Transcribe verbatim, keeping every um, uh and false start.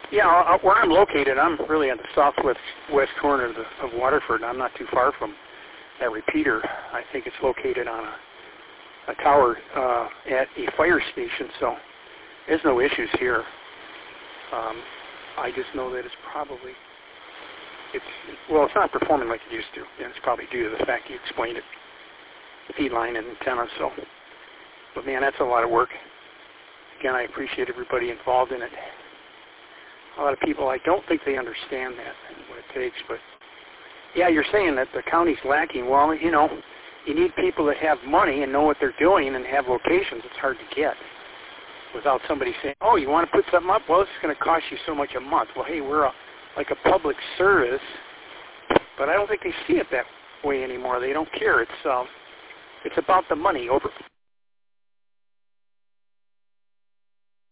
Yeah, uh, where I'm located, I'm really on the southwest west corner of, the, of Waterford. I'm not too far from that repeater. I think it's located on a, a tower uh, at a fire station, so there's no issues here. Um, I just know that it's probably, it's well, it's not performing like it used to, and it's probably due to the fact you explained it, feed line and antenna. So, but man, that's a lot of work. Again, I appreciate everybody involved in it. A lot of people, I don't think they understand that and what it takes. But yeah, you're saying that the county's lacking. Well, you know, you need people that have money and know what they're doing and have locations. It's hard to get without somebody saying, oh, you want to put something up? Well, it's going to cost you so much a month. Well, hey, we're a, like a public service, but I don't think they see it that way anymore. They don't care. It's um, it's about the money over